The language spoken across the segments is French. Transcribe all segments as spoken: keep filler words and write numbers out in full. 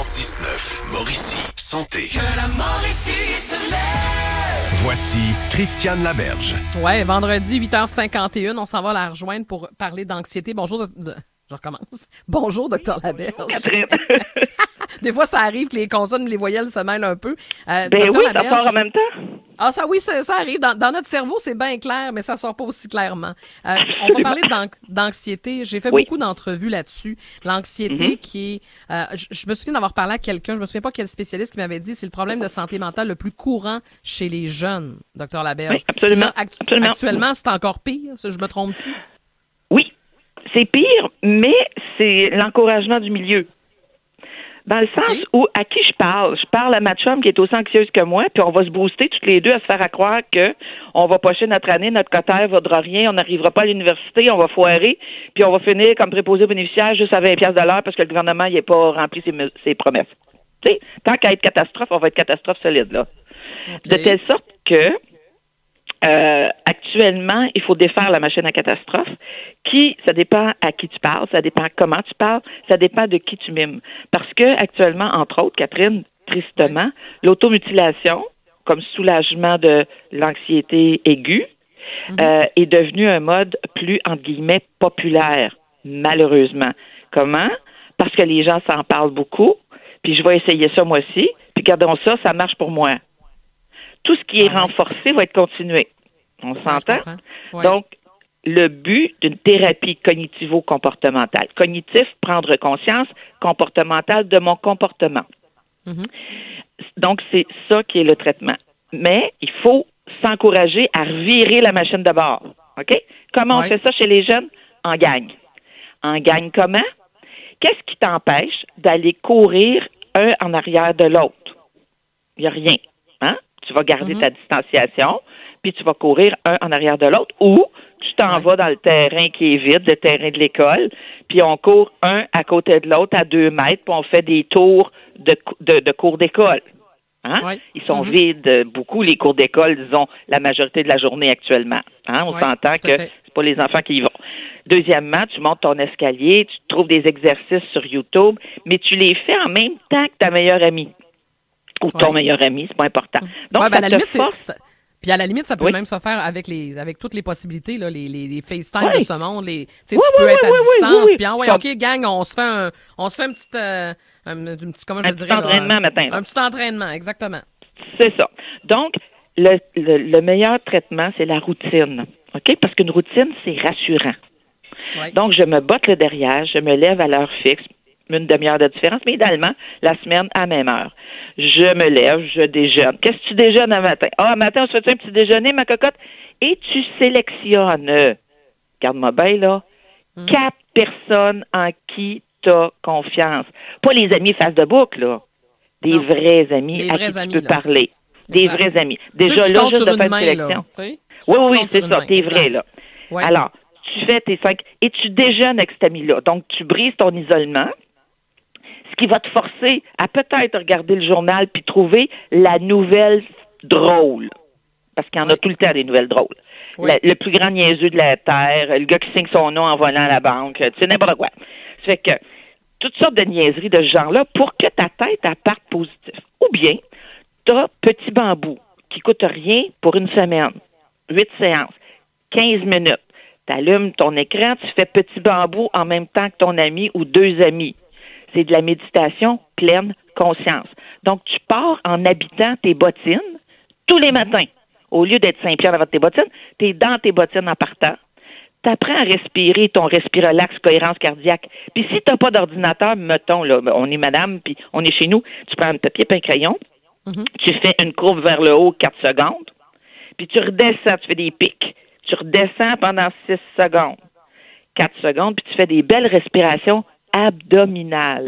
six neuf Mauricie. Santé. Que la Mauricie se lève. Voici Christiane Laberge. Ouais, vendredi, huit heures cinquante et un, on s'en va la rejoindre pour parler d'anxiété. Bonjour, de... je recommence. Bonjour, docteur Laberge. Catherine. Des fois, ça arrive que les consonnes, les voyelles se mêlent un peu. Euh, Ben docteur oui, Laberge, ça part en même temps. Ah, ça oui, ça, ça arrive. Dans, dans notre cerveau, c'est bien clair, mais ça sort pas aussi clairement. Euh, on va parler d'an- d'anxiété. J'ai fait Oui. beaucoup d'entrevues là-dessus. L'anxiété Mm-hmm. qui est... Euh, je, je me souviens d'avoir parlé à quelqu'un, je me souviens pas quel spécialiste qui m'avait dit, c'est le problème de santé mentale le plus courant chez les jeunes, docteur Laberge. Oui, absolument, Là, actu- absolument. Actuellement, c'est encore pire. Ça, je me trompe-tu? Oui, c'est pire, mais c'est l'encouragement du milieu. Dans le sens Okay. où, à qui je parle? Je parle à ma chum qui est aussi anxieuse que moi, puis on va se booster toutes les deux à se faire à croire que on va pocher notre année, notre cotère vaudra rien, on n'arrivera pas à l'université, on va foirer, puis on va finir comme préposé aux bénéficiaires juste à vingt piastres de l'heure parce que le gouvernement n'a pas rempli ses, me- ses promesses. Tu sais, tant qu'à être catastrophe, on va être catastrophe solide, là. Okay. De telle sorte que Euh, actuellement, il faut défaire la machine à catastrophe. Qui, ça dépend à qui tu parles, ça dépend comment tu parles, ça dépend de qui tu mimes. Parce que actuellement, entre autres, Catherine, tristement, l'automutilation, comme soulagement de l'anxiété aiguë, Mm-hmm. euh, est devenu un mode plus, entre guillemets, populaire, malheureusement. Comment? Parce que les gens s'en parlent beaucoup, puis je vais essayer ça moi aussi, puis gardons ça, ça marche pour moi. Tout ce qui est Ah ouais. renforcé va être continué. On Ouais, je s'entend? comprends. Ouais. Donc, le but d'une thérapie cognitivo-comportementale. Cognitif, prendre conscience, comportemental, de mon comportement. Mhm. Donc, c'est ça qui est le traitement. Mais il faut s'encourager à revirer la machine de bord. OK? Comment Ouais. on fait ça chez les jeunes? En gang. En gang comment? Qu'est-ce qui t'empêche d'aller courir un en arrière de l'autre? Il n'y a rien. Hein? Tu vas garder Mhm. ta distanciation, puis tu vas courir un en arrière de l'autre, ou tu t'en Ouais. vas dans le terrain qui est vide, le terrain de l'école, puis on court un à côté de l'autre à deux mètres, puis on fait des tours de, cou- de, de cours d'école. Hein? Ouais. Ils sont Mhm. vides, euh, beaucoup, les cours d'école, disons, la majorité de la journée actuellement. Hein? On Ouais, s'entend tout à que fait. c'est pas les enfants qui y vont. Deuxièmement, tu montes ton escalier, tu trouves des exercices sur YouTube, mais tu les fais en même temps que ta meilleure amie. Ou ton Ouais. meilleur ami, c'est pas important. Donc, Ouais, ben, ça à la te limite, c'est- force. ça- Puis à la limite, ça peut Oui. même se faire avec les avec toutes les possibilités, là, les, les, les FaceTime Oui. de ce monde. Les, tu sais, Oui, tu peux oui, être à oui, oui, distance, oui, oui. puis ah ouais, Comme- OK, gang, on se fait un, on se fait un petit, euh, un, un petit comment je Un dirais, petit là, entraînement un, matin, là. un petit entraînement, exactement. C'est ça. Donc, le, le, le meilleur traitement, c'est la routine. OK? Parce qu'une routine, c'est rassurant. Ouais. Donc, je me botte le derrière, je me lève à l'heure fixe, une demi-heure de différence, mais idéalement, la semaine à la même heure. Je me lève, je déjeune. Qu'est-ce que tu déjeunes un matin? Ah, un matin, on se fait un petit déjeuner, ma cocotte? Et tu sélectionnes, regarde-moi bien, là, Mm. quatre personnes en qui tu as confiance. Pas les amis face de boucle, là. Des Non. vrais amis Des à vrais qui amis, tu peux là. parler. Des Exact. vrais amis. Ceux Déjà que tu là, comptes juste sur de faire une une main, sélection. là, tu sais. Ceux Oui, que tu oui, comptes c'est sur une ça, main, t'es exact. vrai, là. Ouais. Alors, tu fais tes cinq et tu déjeunes avec cet ami-là. Donc, tu brises ton isolement, ce qui va te forcer à peut-être regarder le journal puis trouver la nouvelle drôle. Parce qu'il y en a Oui. tout le temps des nouvelles drôles. Oui. La- le plus grand niaiseux de la Terre, le gars qui signe son nom en volant à la banque, tu sais, n'importe quoi. Ça fait que toutes sortes de niaiseries de ce genre-là pour que ta tête elle parte positive. Ou bien, t'as Petit Bambou qui coûte rien pour une semaine. Huit séances, quinze minutes. T'allumes ton écran, tu fais Petit Bambou en même temps que ton ami ou deux amis. C'est de la méditation pleine conscience. Donc, tu pars en habitant tes bottines tous les matins. Au lieu d'être Saint-Pierre avant tes bottines, tu es dans tes bottines en partant. Tu apprends à respirer ton respirolax, cohérence cardiaque. Puis si tu n'as pas d'ordinateur, mettons, là, on est madame, puis on est chez nous, tu prends un papier et un crayon, Mhm. tu fais une courbe vers le haut, quatre secondes, puis tu redescends, tu fais des pics. Tu redescends pendant six secondes, quatre secondes, puis tu fais des belles respirations abdominales.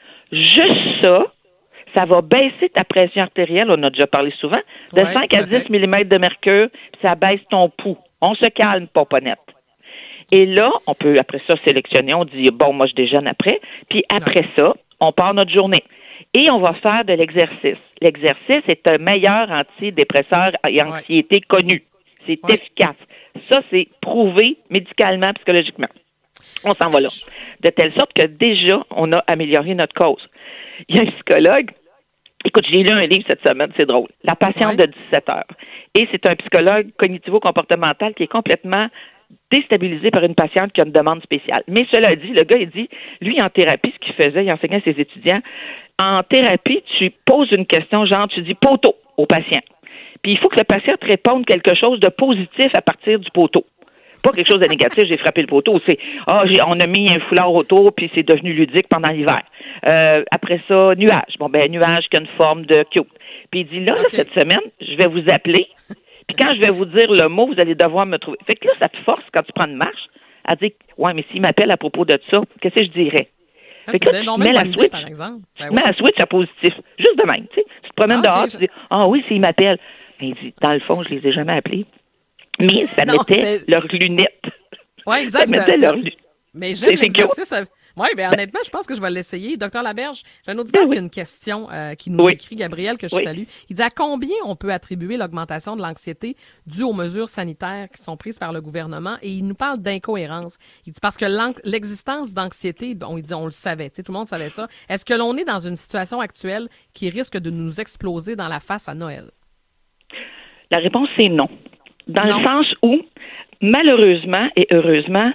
Juste ça, ça va baisser ta pression artérielle, on a déjà parlé souvent, de Ouais, cinq tout à à fait. dix millimètres de mercure, puis ça baisse ton pouls. On se calme, poponette. Et là, on peut après ça sélectionner, on dit, bon, moi je déjeune après, puis après ça, on part notre journée. Et on va faire de l'exercice. L'exercice est un meilleur antidépresseur et anxiété connu. C'est Ouais. efficace. Ça, c'est prouvé médicalement, psychologiquement. On s'en va là. De telle sorte que déjà, on a amélioré notre cause. Il y a un psychologue, écoute, j'ai lu un livre cette semaine, c'est drôle, La patiente ouais. de dix-sept heures. Et c'est un psychologue cognitivo-comportemental qui est complètement déstabilisé par une patiente qui a une demande spéciale. Mais cela dit, le gars, il dit, lui, en thérapie, ce qu'il faisait, il enseignait à ses étudiants, en thérapie, tu poses une question, genre, tu dis poteau au patient. Puis il faut que le patient te réponde quelque chose de positif à partir du poteau. Pas quelque chose de négatif, j'ai frappé le poteau. C'est, ah, j'ai, on a mis un foulard autour, puis c'est devenu ludique pendant l'hiver. Euh, après ça, nuage. Bon, ben, nuage qui a une forme de cute. Puis il dit, là, okay. là, cette semaine, je vais vous appeler, puis quand je vais vous dire le mot, vous allez devoir me trouver. Fait que là, ça te force, quand tu prends une marche, à dire, ouais, mais s'il m'appelle à propos de ça, qu'est-ce que je dirais? Ah, fait que là, tu te mets la switch, par exemple. Ben, tu te mets la switch à positif. Juste de même, tu sais. Tu te promènes ah, dehors, okay, tu dis, ah oui, s'il m'appelle. Mais il dit, dans le fond, je les ai jamais appelés. Mais ça non, mettait c'est... leurs lunettes. Oui, exact. Ça mettait leurs lunettes. Mais j'aime l'exercice. Ça... Oui, bien ben, honnêtement, je pense que je vais l'essayer. Docteur Laberge, j'ai un auditeur oui. qui a une question euh, qui nous oui. écrit, Gabriel, que je oui. salue. Il dit, à combien on peut attribuer l'augmentation de l'anxiété due aux mesures sanitaires qui sont prises par le gouvernement? Et il nous parle d'incohérence. Il dit, parce que l'existence d'anxiété, bon, il dit, on le savait, tu sais, tout le monde savait ça. Est-ce que l'on est dans une situation actuelle qui risque de nous exploser dans la face à Noël? La réponse, c'est non. Dans non. le sens où, malheureusement et heureusement,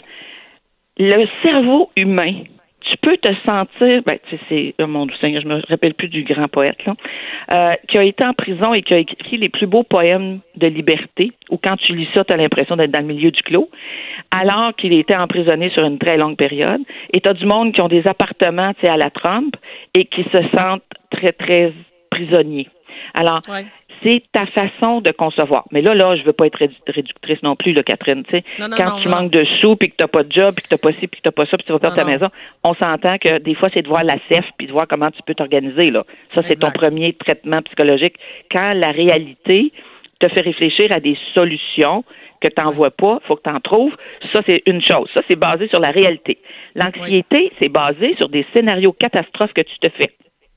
le cerveau humain, tu peux te sentir, ben, tu sais, c'est, oh mon Dieu Seigneur, je me rappelle plus du grand poète, là, euh, qui a été en prison et qui a écrit les plus beaux poèmes de liberté, où quand tu lis ça, tu as l'impression d'être dans le milieu du clos, alors qu'il était emprisonné sur une très longue période. Et tu as du monde qui ont des appartements, tu sais, à la Trump, et qui se sentent très, très prisonniers. Alors, ouais. c'est ta façon de concevoir. Mais là, là, je veux pas être réductrice non plus, là, Catherine. Tu sais, quand non, tu non. manques de sous, puis que t'as pas de job, puis que t'as pas ci, puis que t'as pas ça, puis tu vas perdre ta non. maison, on s'entend que des fois, c'est de voir la C E F, puis de voir comment tu peux t'organiser, là. Ça, c'est exact. Ton premier traitement psychologique. Quand la réalité te fait réfléchir à des solutions que tu n'en vois pas, il faut que tu en trouves. Ça, c'est une chose. Ça, c'est basé sur la réalité. L'anxiété, oui. c'est basé sur des scénarios catastrophes que tu te fais.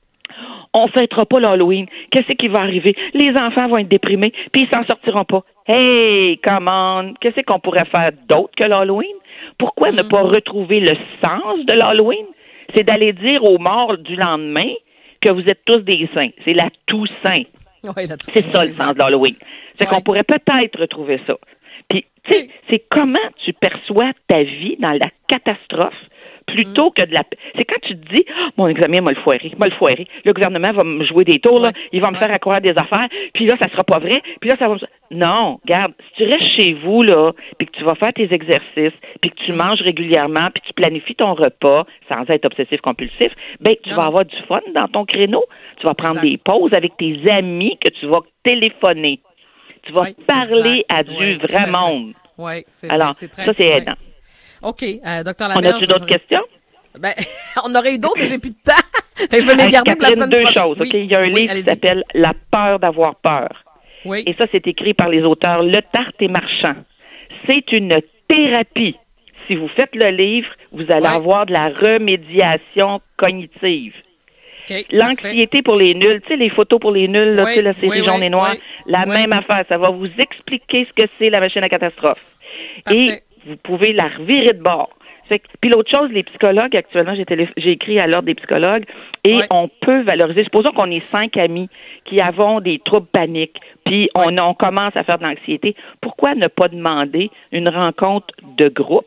On fêtera pas l'Halloween. Qu'est-ce qui va arriver? Les enfants vont être déprimés, puis ils s'en sortiront pas. Hey, come on! Qu'est-ce qu'on pourrait faire d'autre que l'Halloween? Pourquoi mm-hmm. ne pas retrouver le sens de l'Halloween? C'est d'aller dire aux morts du lendemain que vous êtes tous des saints. C'est la Toussaint. Oui, la Toussaint. C'est ça le sens de l'Halloween. C'est ouais. qu'on pourrait peut-être retrouver ça. Puis, tu sais, oui. c'est comment tu perçois ta vie dans la catastrophe plutôt mm. que de la... C'est quand tu te dis, oh, mon examen m'a le foiré, m'a le foiré. Le gouvernement va me jouer des tours, là, ouais. il va me ouais. faire accroire des affaires, puis là, ça sera pas vrai, puis là, ça va me... Non, regarde, si tu restes chez vous, là, puis que tu vas faire tes exercices, puis que tu manges régulièrement, puis tu planifies ton repas, sans être obsessif-compulsif, ben tu non. vas avoir du fun dans ton créneau. Tu vas prendre exact. Des pauses avec tes amis que tu vas téléphoner. Tu vas oui, parler exact. À du oui, vrai monde. Oui, c'est Alors, c'est très, ça, c'est aidant. OK. Euh, docteur Laberge... On a-tu d'autres questions? Ben, on aurait eu d'autres, mais j'ai plus de temps. Fait que je vais les garder pour la semaine deux prochaine. choses, OK? Oui. Il y a un oui, livre allez-y. qui s'appelle « La peur d'avoir peur ». Oui. Et ça, c'est écrit par les auteurs Le Tarte et Marchand. C'est une thérapie. Si vous faites le livre, vous allez ouais. avoir de la remédiation cognitive. Okay, l'anxiété parfait. Pour les nuls, tu sais, les photos pour les nuls, là, oui, tu sais, la série oui, jaune oui, et noire, oui, la oui. même affaire. Ça va vous expliquer ce que c'est la machine à catastrophe. Parfait. Et vous pouvez la revirer de bord. Puis l'autre chose, les psychologues, actuellement, j'ai, télé... j'ai écrit à l'ordre des psychologues et oui. on peut valoriser. Supposons qu'on est cinq amis qui avons des troubles paniques, puis oui. on, on commence à faire de l'anxiété. Pourquoi ne pas demander une rencontre de groupe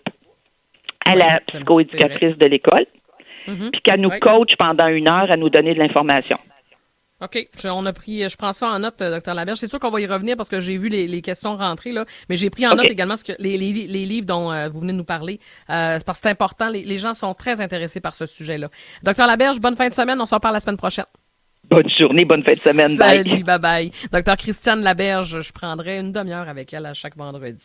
à oui, la psychoéducatrice de l'école, mm-hmm. puis qu'elle nous oui. coach pendant une heure à nous donner de l'information? OK. Je, on a pris, je prends ça en note, docteur Laberge. C'est sûr qu'on va y revenir parce que j'ai vu les, les questions rentrer, là. Mais j'ai pris en okay. note également ce que les, les, les livres dont euh, vous venez de nous parler. Euh, parce que c'est important. Les, les gens sont très intéressés par ce sujet-là. Docteur Laberge, bonne fin de semaine. On se reparle la semaine prochaine. Bonne journée, bonne fin de semaine. Salut, bye bye. Docteur Christiane Laberge, je prendrai une demi-heure avec elle à chaque vendredi.